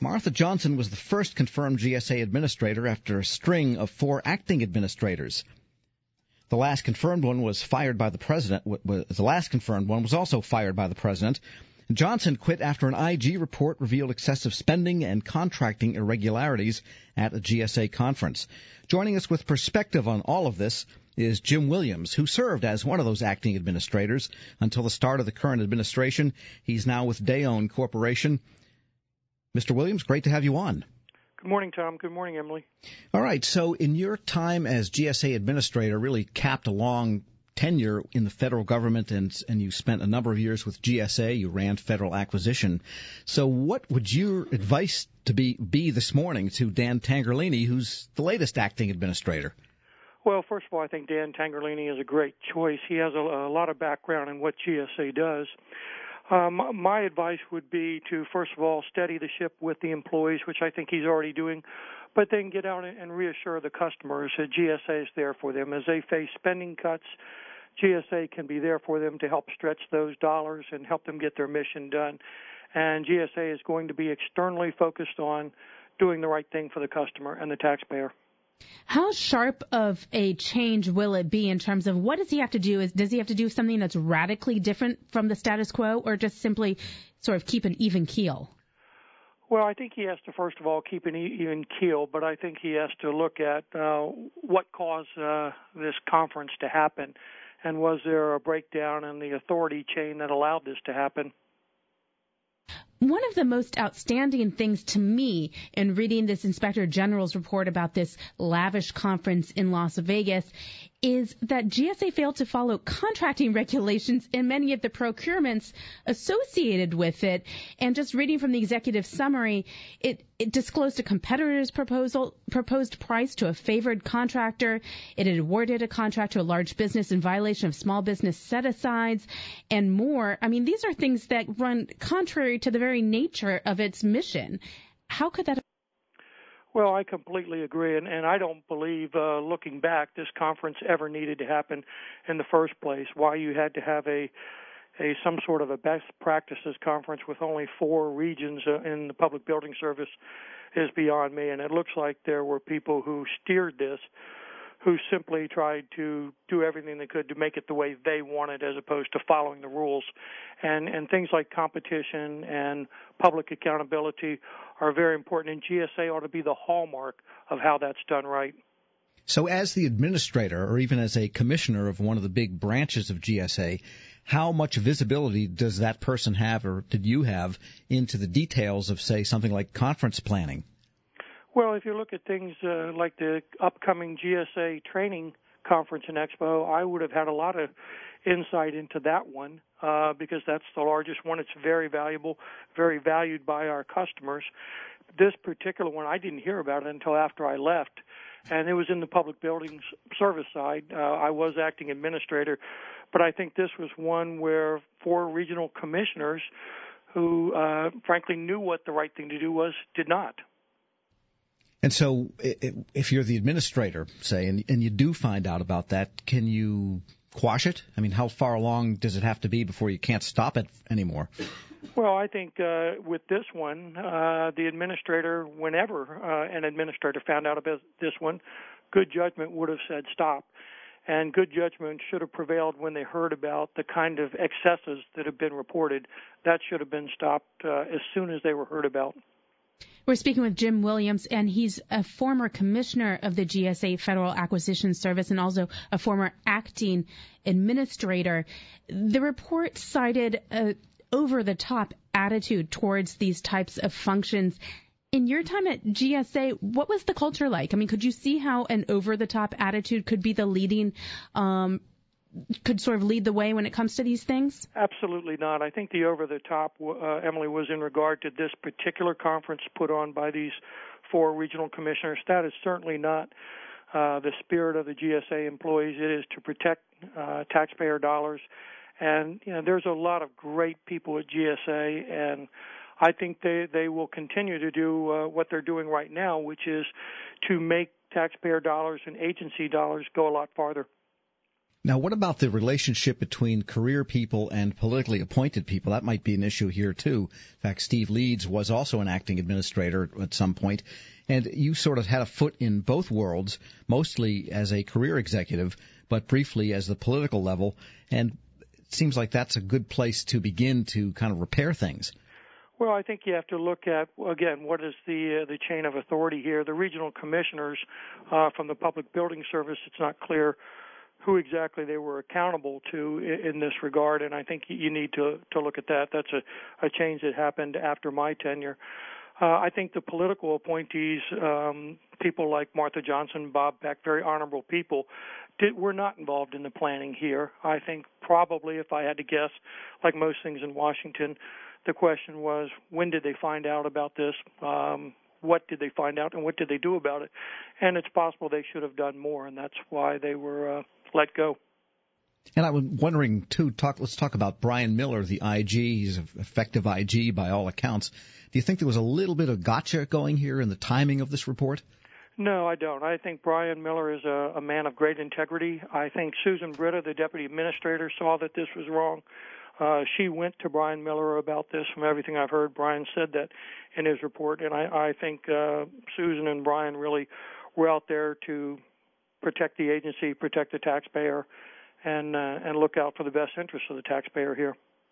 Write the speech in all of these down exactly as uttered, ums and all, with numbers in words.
Martha Johnson was the first confirmed G S A administrator after a string of four acting administrators. The last confirmed one was fired by the president. The last confirmed one was also fired by the president. Johnson quit after an I G report revealed excessive spending and contracting irregularities at a G S A conference. Joining us with perspective on all of this is Jim Williams, who served as one of those acting administrators until the start of the current administration. He's now with Dayone Corporation. Mister Williams, great to have you on. Good morning, Tom. Good morning, Emily. All right. So in your time as G S A administrator, really capped a long tenure in the federal government, and and you spent a number of years with G S A. You ran federal acquisition. So what would your advice to be be this morning to Dan Tangherlini, who's the latest acting administrator? Well, first of all, I think Dan Tangherlini is a great choice. He has a, a lot of background in what G S A does. Um, my advice would be to, first of all, steady the ship with the employees, which I think he's already doing, but then get out and reassure the customers that G S A is there for them. As they face spending cuts, G S A can be there for them to help stretch those dollars and help them get their mission done. And G S A is going to be externally focused on doing the right thing for the customer and the taxpayer. How sharp of a change will it be in terms of what does he have to do? Is, does he have to do something that's radically different from the status quo, or just simply sort of keep an even keel? Well, I think he has to, first of all, keep an even keel, but I think he has to look at uh, what caused uh, this conference to happen, and was there a breakdown in the authority chain that allowed this to happen? One of the most outstanding things to me in reading this Inspector General's report about this lavish conference in Las Vegas is that G S A failed to follow contracting regulations in many of the procurements associated with it. And just reading from the executive summary, it, it disclosed a competitor's proposal, proposed price to a favored contractor. It had awarded a contract to a large business in violation of small business set-asides and more. I mean, these are things that run contrary to the very nature of its mission. How could that? Well, I completely agree, and, and I don't believe, uh, looking back, this conference ever needed to happen in the first place. Why you had to have a, a some sort of a best practices conference with only four regions uh, in the public building service is beyond me, and it looks like there were people who steered this who simply tried to do everything they could to make it the way they wanted as opposed to following the rules. And, and things like competition and public accountability are very important, and G S A ought to be the hallmark of how that's done right. So as the administrator, or even as a commissioner of one of the big branches of G S A, how much visibility does that person have, or did you have, into the details of, say, something like conference planning? Well, if you look at things uh, like the upcoming G S A training conference and expo, I would have had a lot of insight into that one uh, because that's the largest one. It's very valuable, very valued by our customers. This particular one, I didn't hear about it until after I left, and it was in the public buildings service side. Uh, I was acting administrator, but I think this was one where four regional commissioners who, uh, frankly, knew what the right thing to do was, did not. And so if you're the administrator, say, and, and you do find out about that, can you quash it? I mean, how far along does it have to be before you can't stop it anymore? Well, I think uh, with this one, uh, the administrator, whenever uh, an administrator found out about this one, good judgment would have said stop. And good judgment should have prevailed when they heard about the kind of excesses that have been reported. That should have been stopped uh, as soon as they were heard about. We're speaking with Jim Williams, and he's a former commissioner of the G S A Federal Acquisition Service and also a former acting administrator. The report cited an over-the-top attitude towards these types of functions. In your time at G S A, what was the culture like? I mean, could you see how an over-the-top attitude could be the leading um could sort of lead the way when it comes to these things? Absolutely not. I think the over-the-top, uh, Emily, was in regard to this particular conference put on by these four regional commissioners. That is certainly not uh, the spirit of the G S A employees. It is to protect uh, taxpayer dollars. And, you know, there's a lot of great people at G S A, and I think they, they will continue to do uh, what they're doing right now, which is to make taxpayer dollars and agency dollars go a lot farther. Now, what about the relationship between career people and politically appointed people? That might be an issue here, too. In fact, Steve Leeds was also an acting administrator at some point, and you sort of had a foot in both worlds, mostly as a career executive, but briefly as the political level, and it seems like that's a good place to begin to kind of repair things. Well, I think you have to look at, again, what is the uh, the chain of authority here. The regional commissioners uh, from the Public Building Service, it's not clear who exactly they were accountable to in, in this regard, and I think you need to, to look at that. That's a, a change that happened after my tenure. Uh, I think the political appointees, um, people like Martha Johnson, Bob Beck, very honorable people, did, were not involved in the planning here. I think probably, if I had to guess, like most things in Washington, the question was, when did they find out about this? Um, what did they find out, and what did they do about it? And it's possible they should have done more, and that's why they were uh, let go. And I was wondering, too, talk, let's talk about Brian Miller, the I G. He's an effective I G by all accounts. Do you think there was a little bit of gotcha going here in the timing of this report? No, I don't. I think Brian Miller is a, a man of great integrity. I think Susan Britta, the deputy administrator, saw that this was wrong. Uh, she went to Brian Miller about this. From everything I've heard, Brian said that in his report, and I, I think uh, Susan and Brian really were out there to protect the agency, protect the taxpayer, and uh, and look out for the best interests of the taxpayer here.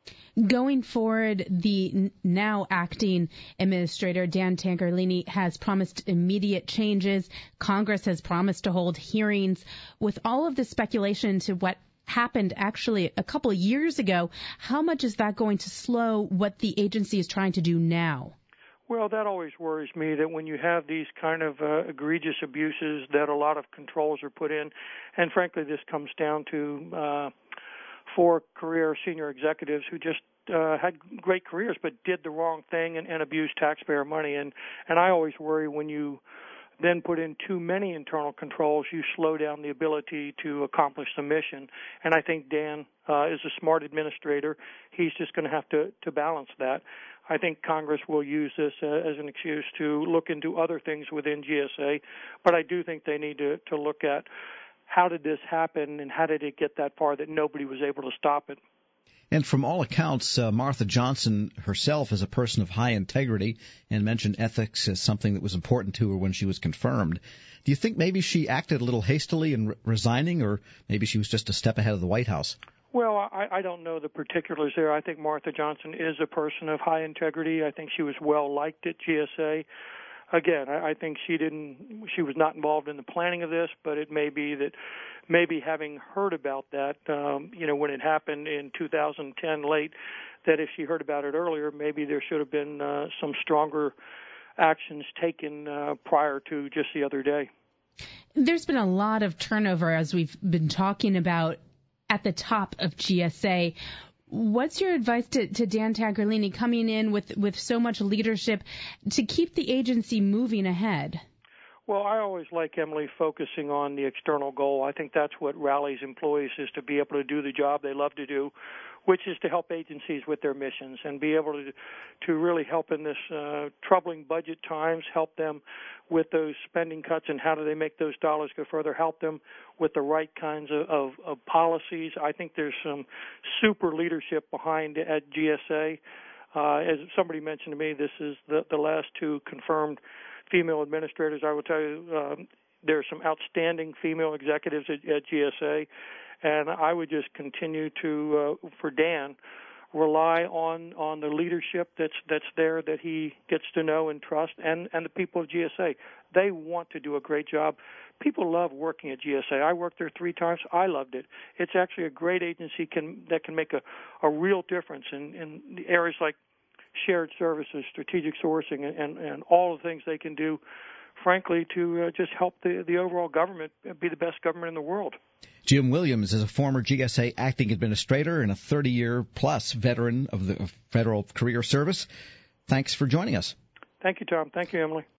Going forward, the now acting administrator, Dan Tancarlini, has promised immediate changes. Congress has promised to hold hearings. With all of the speculation into what happened actually a couple of years ago, how much is that going to slow what the agency is trying to do now? Well, that always worries me, that when you have these kind of uh, egregious abuses that a lot of controls are put in, and frankly this comes down to uh, four career senior executives who just uh, had great careers but did the wrong thing and, and abused taxpayer money. And, and I always worry when you then put in too many internal controls, you slow down the ability to accomplish the mission. And I think Dan uh, is a smart administrator. He's just going to have to, to balance that. I think Congress will use this uh, as an excuse to look into other things within G S A, but I do think they need to, to look at how did this happen and how did it get that far that nobody was able to stop it. And from all accounts, uh, Martha Johnson herself is a person of high integrity and mentioned ethics as something that was important to her when she was confirmed. Do you think maybe she acted a little hastily in re- resigning, or maybe she was just a step ahead of the White House? Well, I, I don't know the particulars there. I think Martha Johnson is a person of high integrity. I think she was well liked at G S A. Again, I, I think she didn't. She was not involved in the planning of this, but it may be that maybe having heard about that, um, you know, when it happened in two thousand ten late, that if she heard about it earlier, maybe there should have been uh, some stronger actions taken uh, prior to just the other day. There's been a lot of turnover, as we've been talking about, at the top of G S A. What's your advice to, to Dan Tancarlini coming in with, with so much leadership to keep the agency moving ahead? Well, I always like Emily focusing on the external goal. I think that's what rallies employees, is to be able to do the job they love to do, which is to help agencies with their missions and be able to to really help in this uh, troubling budget times, help them with those spending cuts and how do they make those dollars go further, help them with the right kinds of, of, of policies. I think there's some super leadership behind at G S A. Uh, as somebody mentioned to me, this is the, the last two confirmed female administrators. I will tell you, um, there are some outstanding female executives at, at G S A, and I would just continue to, uh, for Dan, rely on, on the leadership that's that's there that he gets to know and trust, and, and the people of G S A. They want to do a great job. People love working at G S A. I worked there three times. I loved it. It's actually a great agency can, that can make a, a real difference in, in areas like shared services, strategic sourcing, and, and, and all the things they can do, frankly, to uh, just help the, the overall government be the best government in the world. Jim Williams is a former G S A acting administrator and a thirty-year-plus veteran of the Federal Career Service. Thanks for joining us. Thank you, Tom. Thank you, Emily.